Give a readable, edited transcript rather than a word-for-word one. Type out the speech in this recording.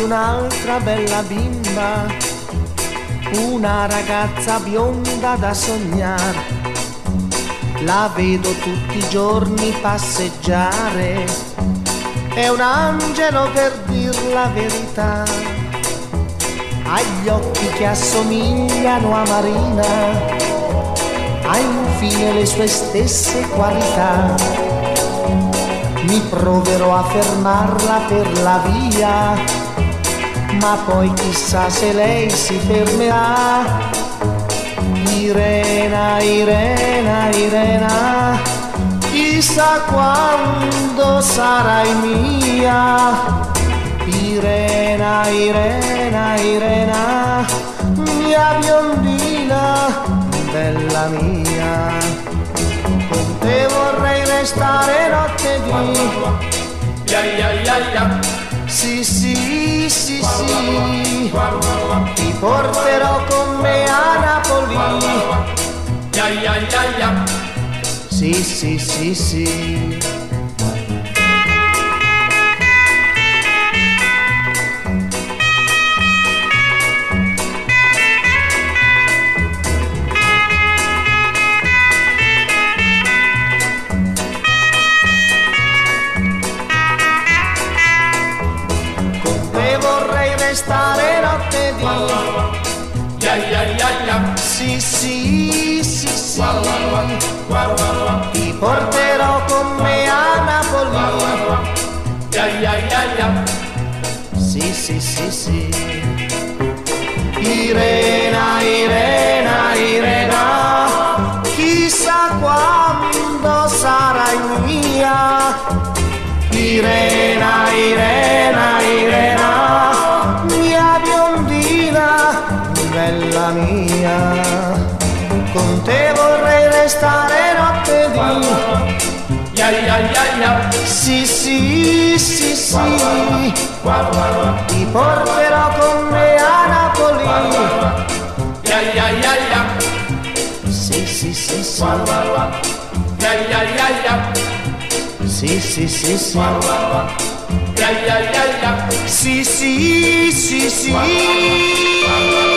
un'altra bella bimba, una ragazza bionda da sognare. La vedo tutti i giorni passeggiare, è un angelo per dir la verità. Ha gli occhi che assomigliano a Marina, ha infine le sue stesse qualità. Mi proverò a fermarla per la via, ma poi chissà se lei si fermerà. Irena, Irena, Irena, chissà quando sarai mia. Irena, Irena, Irena, mia biondina, bella mia. Con te vorrei restare notte di sì, sì, sì, sì. Ti porterò con me a Napoli. Sì, sì, sì, sì. Stare notte di sì, sì, sì, sì. Ti porterò con me a Napoli. Sì, sì, sì, sì. Irena, Irena, Irena, chissà quando sarai mia. Irena, Irena, Irena, mia biondina, bella mia. Con te vorrei restare notte di sì, sì, sì, sì. Ti porterò con me a Napoli. Sì, sì, sì, sì. Sì, sì, sì, sì. Sì, sì, sì, sì.